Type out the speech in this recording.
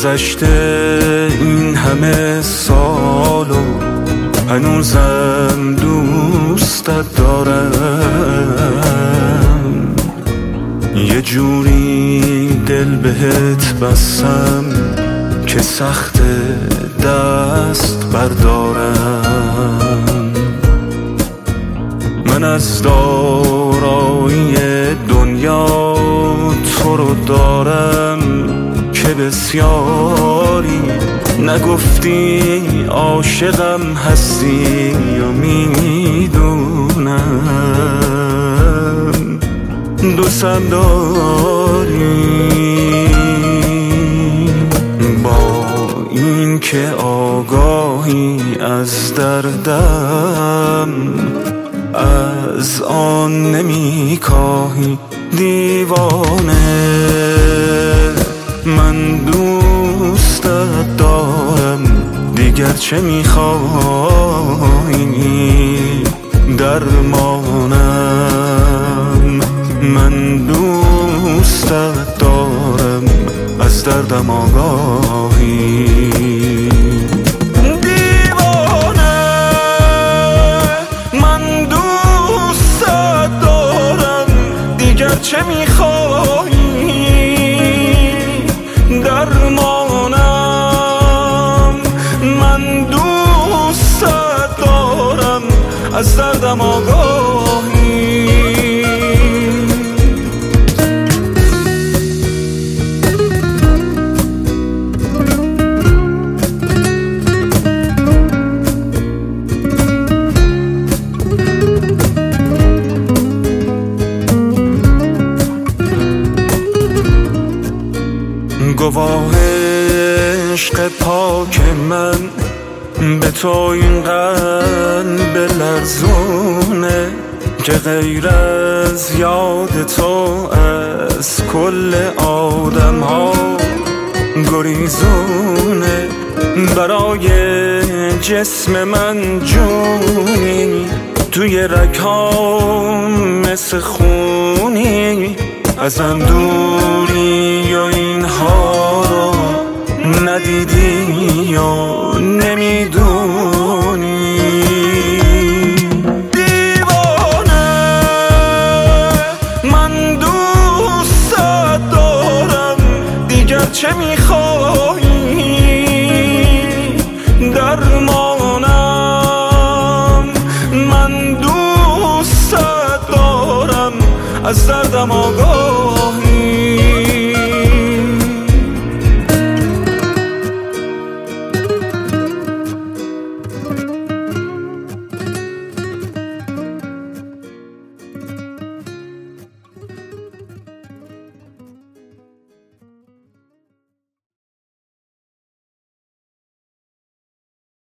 گذشته این همه سال و هنوزم دوستت دارم، یه جوری دل بهت بستم که سخت دست بردارم. من از دارایی دنیا تو رو دارم که بسیاری نگفتی عاشقم هستی یا میدونم دوستم داری. با این که آگاهی از دردم از آن نمی کاهی دیوانه، من دوستت دارم دیگر چه میخوایی درمانم. من دوستت دارم از دردم آگاهی دیوانه، من دوستت دارم دیگر چه میخوایی درمانم. من دوستت دارم از دردم آگاهی. گواه عشق پاک من به تو این قلب لرزونه که غیر از یاد تو از کل آدم ها گریزونه. برای جسم من جونی توی رگ‌هام مثل خونی، ازم دوری و اینها رو ندیدی یا نمیدونی دیوانه. من دوستت دارم دیگر چه میخوایی درمانم. من دوستت دارم از دردم آگاه